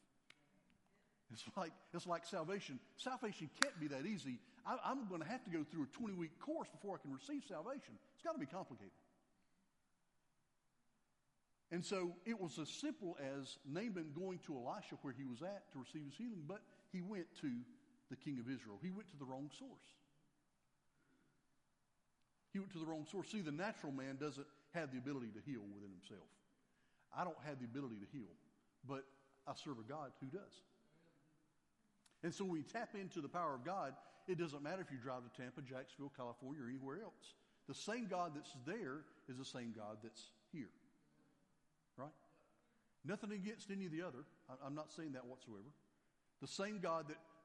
It's like salvation. Salvation can't be that easy. I'm going to have to go through a 20-week course before I can receive salvation. It's got to be complicated. And so it was as simple as Naaman going to Elisha where he was at to receive his healing, but he went to the king of Israel. He went to the wrong source. He went to the wrong source. See, the natural man doesn't have the ability to heal within himself. I don't have the ability to heal, but I serve a God who does. And so when we tap into the power of God, it doesn't matter if you drive to Tampa, Jacksonville, California, or anywhere else. The same God that's there is the same God that's here. Right? Nothing against any of the other. I'm not saying that whatsoever. The same God that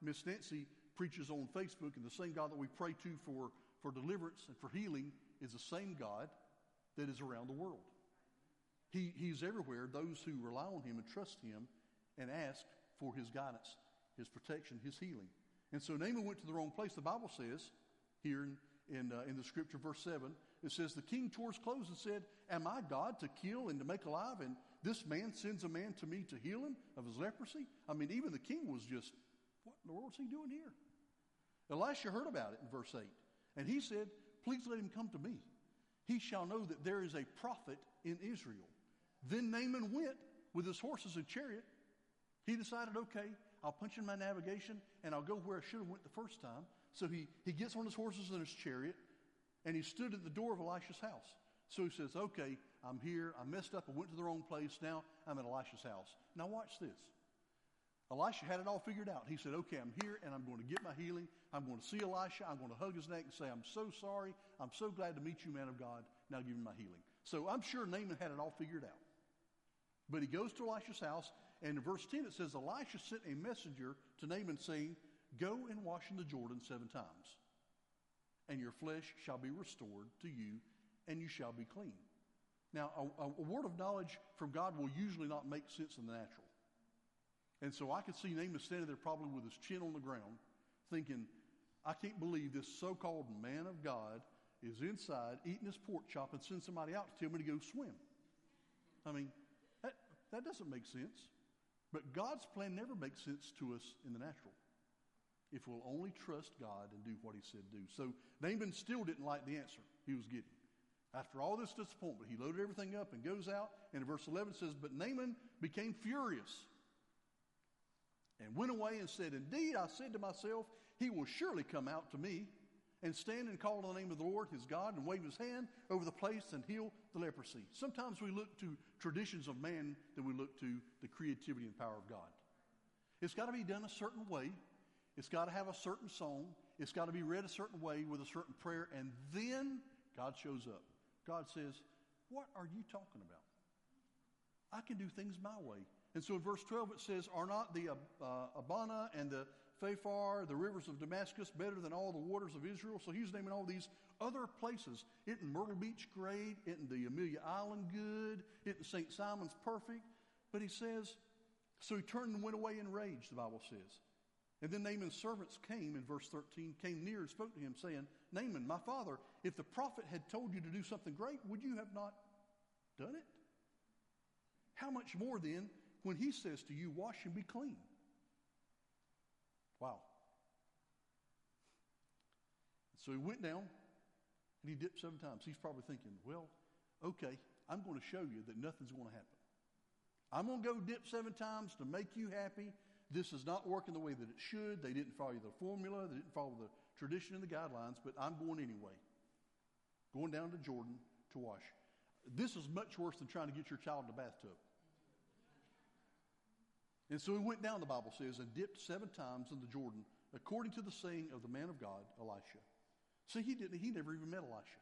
Miss Nancy preaches on Facebook, and the same God that we pray to for deliverance and for healing is the same God that is around the world. He's everywhere. Those who rely on him and trust him and ask for his guidance, his protection, his healing. And so Naaman went to the wrong place. The Bible says here in the scripture, verse 7, it says, the king tore his clothes and said, am I God to kill and to make alive? And this man sends a man to me to heal him of his leprosy? I mean, even the king was just, what in the world is he doing here? Elisha heard about it in verse 8. And he said, please let him come to me. He shall know that there is a prophet in Israel. Then Naaman went with his horses and chariot. He decided, okay, I'll punch in my navigation and I'll go where I should have went the first time. So he gets on his horses and his chariot, and he stood at the door of Elisha's house. So he says, okay, I'm here. I messed up. I went to the wrong place. Now I'm at Elisha's house. Now watch this. Elisha had it all figured out. He said, okay, I'm here and I'm going to get my healing. I'm going to see Elisha. I'm going to hug his neck and say, I'm so sorry. I'm so glad to meet you, man of God. Now give me my healing. So I'm sure Naaman had it all figured out. But he goes to Elisha's house, and in verse 10 it says, Elisha sent a messenger to Naaman saying, go and wash in the Jordan 7 times, and your flesh shall be restored to you, and you shall be clean. Now, a word of knowledge from God will usually not make sense in the natural. And so I could see Naaman standing there probably with his chin on the ground, thinking, I can't believe this so-called man of God is inside eating his pork chop and sends somebody out to tell me to go swim. I mean, that doesn't make sense. But God's plan never makes sense to us in the natural if we'll only trust God and do what he said do. So Naaman still didn't like the answer he was getting. After all this disappointment, he loaded everything up and goes out. And in verse 11 it says, but Naaman became furious and went away and said, indeed, I said to myself, he will surely come out to me and stand and call on the name of the Lord his God and wave his hand over the place and heal the leprosy. Sometimes we look to traditions of man than we look to the creativity and power of God. It's got to be done a certain way. It's got to have a certain song. It's got to be read a certain way with a certain prayer. And then God shows up. God says, what are you talking about? I can do things my way. And so in verse 12 it says, are not the Abana and the Phaphar, the rivers of Damascus, better than all the waters of Israel? So he's naming all these other places. Isn't Myrtle Beach great? Isn't the Amelia Island good? Isn't St. Simon's perfect? But he says, so he turned and went away in rage, the Bible says. And then Naaman's servants came, in verse 13, came near and spoke to him, saying, Naaman, my father, if the prophet had told you to do something great, would you have not done it? How much more then when he says to you, wash and be clean? Wow. So he went down and he dipped 7 times. He's probably thinking, well, okay, I'm going to show you that nothing's going to happen. I'm going to go dip 7 times to make you happy. This is not working the way that it should. They didn't follow the formula. They didn't follow the tradition and the guidelines, but I'm going anyway. Going down to Jordan to wash. This is much worse than trying to get your child in the bathtub. And so he went down, the Bible says, and dipped 7 times in the Jordan, according to the saying of the man of God, Elisha. See, he never even met Elisha.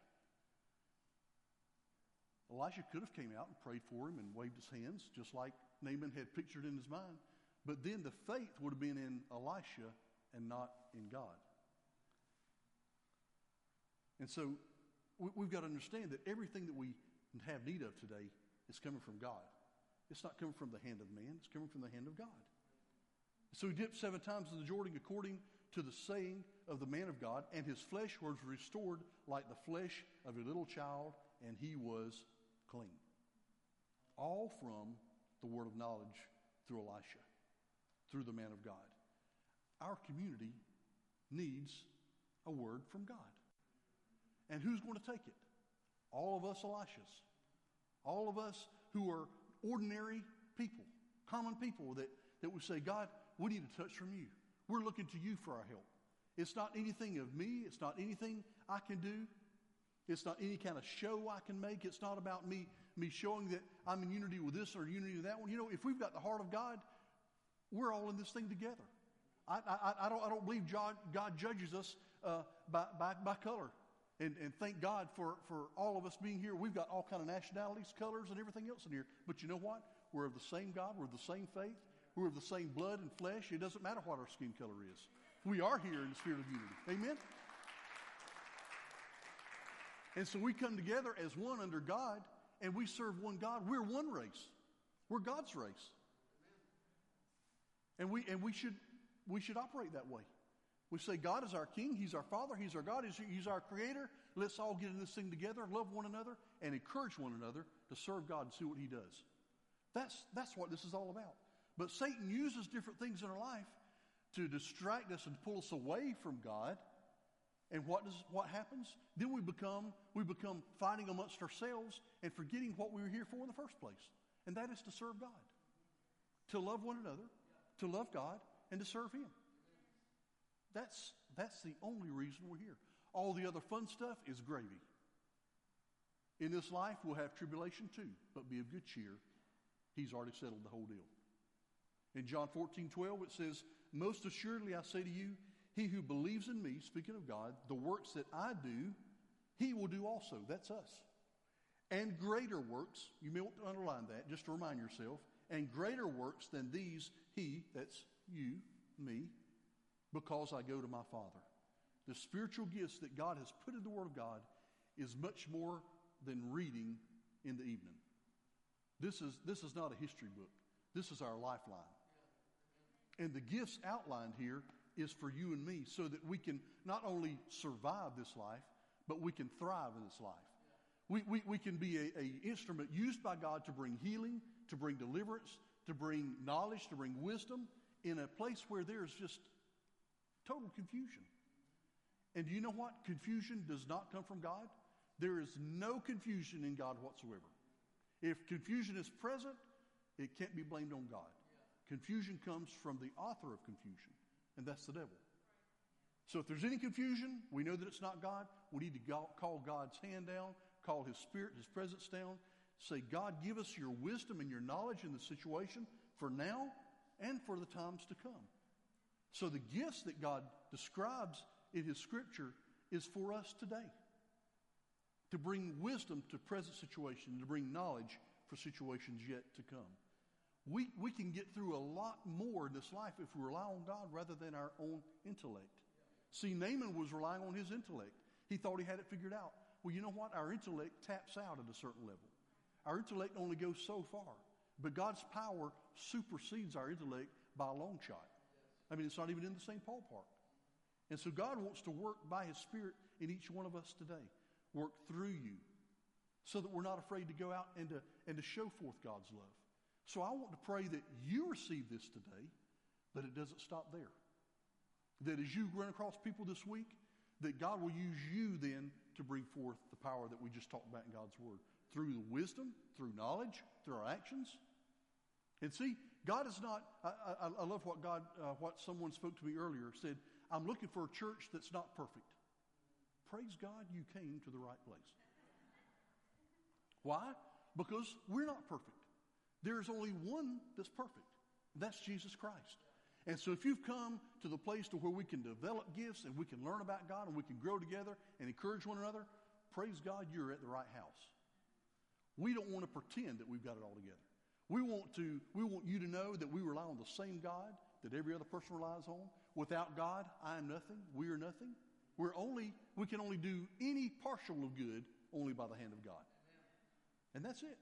Elisha could have came out and prayed for him and waved his hands, just like Naaman had pictured in his mind. But then the faith would have been in Elisha and not in God. And so we've got to understand that everything that we have need of today is coming from God. It's not coming from the hand of man. It's coming from the hand of God. So he dipped 7 times in the Jordan according to the saying of the man of God, and his flesh was restored like the flesh of a little child, and he was clean. All from the word of knowledge through Elisha, through the man of God. Our community needs a word from God. And who's going to take it? All of us Elishas. All of us who are ordinary people, common people that would say, God, we need a touch from you. We're looking to you for our help. It's not anything of me. It's not anything I can do. It's not any kind of show I can make. It's not about me showing that I'm in unity with this or unity with that one. You know, if we've got the heart of God, we're all in this thing together. I don't believe God judges us by color. And thank God for all of us being here. We've got all kind of nationalities, colors, and everything else in here. But you know what? We're of the same God. We're of the same faith. We're of the same blood and flesh. It doesn't matter what our skin color is. We are here in the spirit of unity. Amen? And so we come together as one under God, and we serve one God. We're one race. We're God's race. And we should operate that way. We say God is our King, He's our Father, He's our God, He's our Creator. Let's all get in this thing together, love one another, and encourage one another to serve God and see what He does. That's what this is all about. But Satan uses different things in our life to distract us and pull us away from God. And what happens? Then we become fighting amongst ourselves and forgetting what we were here for in the first place. And that is to serve God. To love one another, to love God, and to serve Him. That's the only reason we're here. All the other fun stuff is gravy. In this life, we'll have tribulation too, but be of good cheer. He's already settled the whole deal. In John 14:12, it says, "Most assuredly I say to you, he who believes in me," speaking of God, "the works that I do, he will do also." That's us. "And greater works," you may want to underline that just to remind yourself, "and greater works than these, he," that's you, me, "because I go to my Father." The spiritual gifts that God has put in the Word of God is much more than reading in the evening. This is not a history book. This is our lifeline. And the gifts outlined here is for you and me so that we can not only survive this life, but we can thrive in this life. We can be an instrument used by God to bring healing, to bring deliverance, to bring knowledge, to bring wisdom in a place where there's just total confusion. And do you know what? Confusion does not come from God. There is no confusion in God whatsoever. If confusion is present, it can't be blamed on God. Confusion comes from the author of confusion, and that's the devil. So if there's any confusion, we know that it's not God. We need to call God's hand down, call His Spirit, His presence down, say, "God, give us your wisdom and your knowledge in the situation for now and for the times to come." So the gifts that God describes in His Scripture is for us today, to bring wisdom to present situations, to bring knowledge for situations yet to come. We can get through a lot more in this life if we rely on God rather than our own intellect. See, Naaman was relying on his intellect. He thought he had it figured out. Well, you know what? Our intellect taps out at a certain level. Our intellect only goes so far. But God's power supersedes our intellect by a long shot. I mean, it's not even in the same ballpark. And so God wants to work by His Spirit in each one of us today. Work through you so that we're not afraid to go out and to show forth God's love. So I want to pray that you receive this today, but it doesn't stop there. That as you run across people this week, that God will use you then to bring forth the power that we just talked about in God's Word. Through the wisdom, through knowledge, through our actions. And see, God is not, I love what someone spoke to me earlier, said, "I'm looking for a church that's not perfect." Praise God, you came to the right place. Why? Because we're not perfect. There's only one that's perfect. That's Jesus Christ. And so if you've come to the place to where we can develop gifts and we can learn about God and we can grow together and encourage one another, praise God, you're at the right house. We don't want to pretend that we've got it all together. We want you to know that we rely on the same God that every other person relies on. Without God, I am nothing. We are nothing. We can only do any partial of good only by the hand of God. And that's it.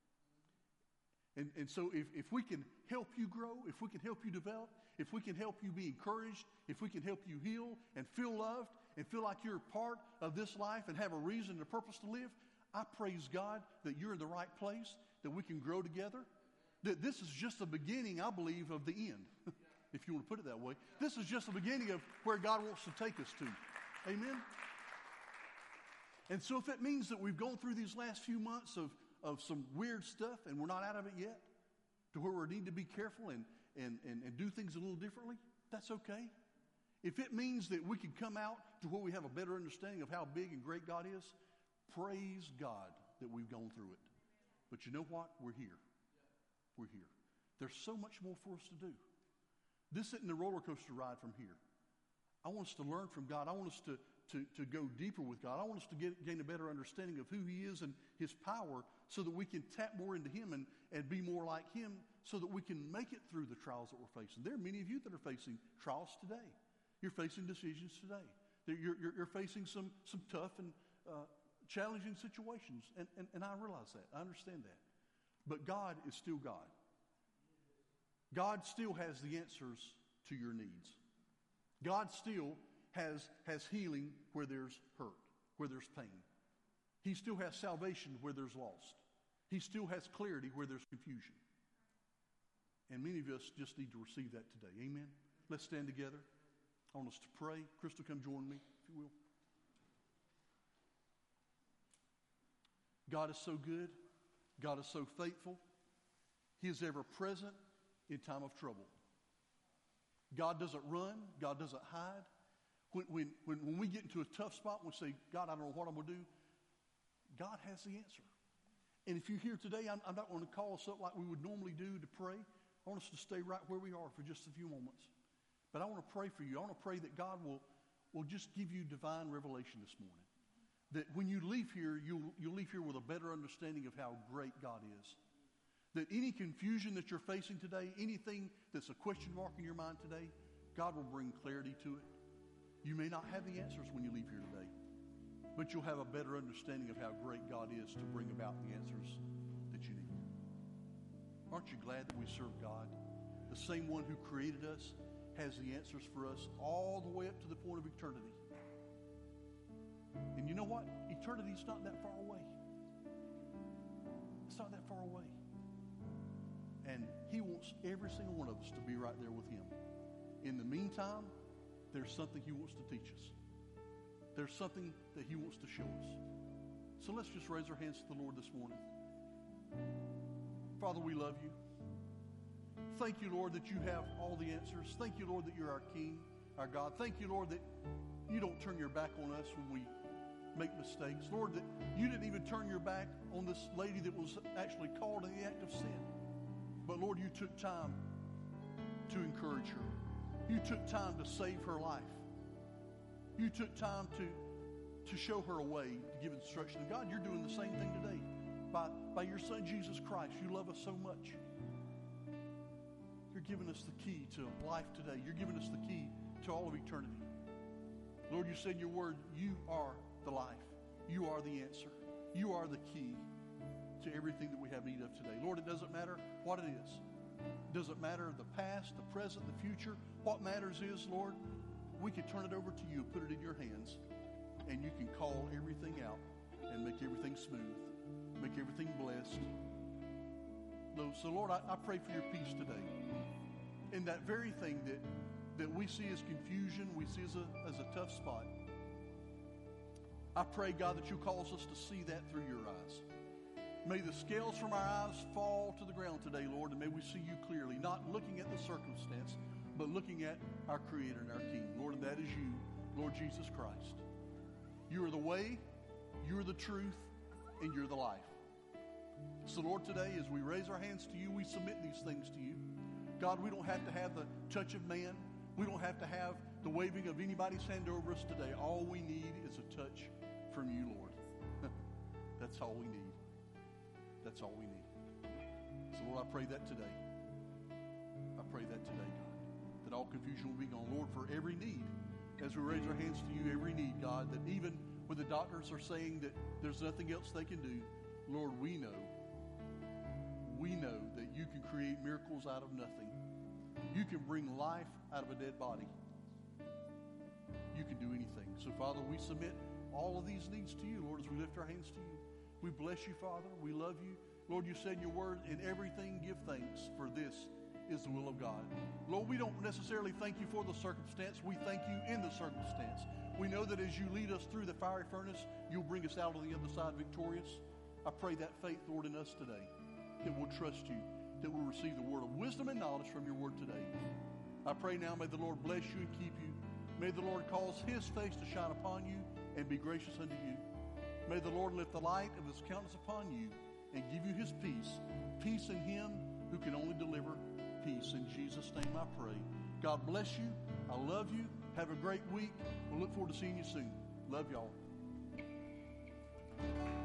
And so if we can help you grow, if we can help you develop, if we can help you be encouraged, if we can help you heal and feel loved and feel like you're part of this life and have a reason and a purpose to live, I praise God that you're in the right place, that we can grow together, that this is just the beginning, I believe, of the end, if you want to put it that way. This is just the beginning of where God wants to take us to. Amen? And so if it means that we've gone through these last few months of some weird stuff and we're not out of it yet, to where we need to be careful and do things a little differently, that's okay. If it means that we can come out to where we have a better understanding of how big and great God is, praise God that we've gone through it. But you know what? We're here. We're here. There's so much more for us to do. This isn't a roller coaster ride from here. I want us to learn from God. I want us to go deeper with God. I want us to gain a better understanding of who He is and His power so that we can tap more into Him and be more like Him so that we can make it through the trials that we're facing. There are many of you that are facing trials today. You're facing decisions today. You're facing some tough and challenging situations, and I realize that. I understand that. But God is still God. God still has the answers to your needs. God still has healing where there's hurt, where there's pain. He still has salvation where there's loss. He still has clarity where there's confusion. And many of us just need to receive that today. Amen? Let's stand together. I want us to pray. Crystal, come join me, if you will. God is so good. God is so faithful. He is ever present in time of trouble. God doesn't run. God doesn't hide. When we get into a tough spot, we say, God, I don't know what I'm going to do. God has the answer. And if you're here today, I'm not going to call us up like we would normally do to pray. I want us to stay right where we are for just a few moments. But I want to pray for you. I want to pray that God will just give you divine revelation this morning. That when you leave here, you'll leave here with a better understanding of how great God is. That any confusion that you're facing today, anything that's a question mark in your mind today, God will bring clarity to it. You may not have the answers when you leave here today, but you'll have a better understanding of how great God is to bring about the answers that you need. Aren't you glad that we serve God? The same one who created us has the answers for us all the way up to the point of eternity. And you know what? Eternity's not that far away. It's not that far away. And He wants every single one of us to be right there with Him. In the meantime, there's something He wants to teach us. There's something that He wants to show us. So let's just raise our hands to the Lord this morning. Father, we love You. Thank You, Lord, that You have all the answers. Thank You, Lord, that You're our King, our God. Thank You, Lord, that You don't turn Your back on us when we make mistakes. Lord, that You didn't even turn Your back on this lady that was actually caught in the act of sin. But Lord, You took time to encourage her. You took time to save her life. You took time to show her a way, to give instruction. And God, You're doing the same thing today. By Your Son, Jesus Christ, You love us so much. You're giving us the key to life today. You're giving us the key to all of eternity. Lord, You said in Your word, You are the life. You are the answer. You are the key to everything that we have need of today. Lord, it doesn't matter what it is. It doesn't matter the past, the present, the future. What matters is, Lord, we can turn it over to You, put it in Your hands, and You can call everything out and make everything smooth, make everything blessed. So, Lord, I pray for Your peace today. In that very thing that we see as confusion, we see as a tough spot, I pray, God, that You cause us to see that through Your eyes. May the scales from our eyes fall to the ground today, Lord, and may we see You clearly, not looking at the circumstance, but looking at our Creator and our King. Lord, and that is You, Lord Jesus Christ. You are the way, You are the truth, and You're the life. So, Lord, today, as we raise our hands to You, we submit these things to You. God, we don't have to have the touch of man. We don't have to have the waving of anybody's hand over us today. All we need is a touch from You, Lord. That's all we need. That's all we need. So, Lord, I pray that today. I pray that today, God, that all confusion will be gone. Lord, for every need, as we raise our hands to You, every need, God, that even when the doctors are saying that there's nothing else they can do, Lord, we know that You can create miracles out of nothing. You can bring life out of a dead body. You can do anything. So, Father, we submit all of these needs to You, Lord, as we lift our hands to You. We bless You, Father. We love You. Lord, You said in Your word, in everything give thanks, for this is the will of God. Lord, we don't necessarily thank You for the circumstance. We thank You in the circumstance. We know that as You lead us through the fiery furnace, You'll bring us out on the other side victorious. I pray that faith, Lord, in us today, that we'll trust You, that we'll receive the word of wisdom and knowledge from Your word today. I pray now, may the Lord bless You and keep You. May the Lord cause His face to shine upon you and be gracious unto you. May the Lord lift the light of His countenance upon you and give you His peace. Peace in Him who can only deliver peace. In Jesus' name I pray. God bless you. I love you. Have a great week. We'll look forward to seeing you soon. Love y'all.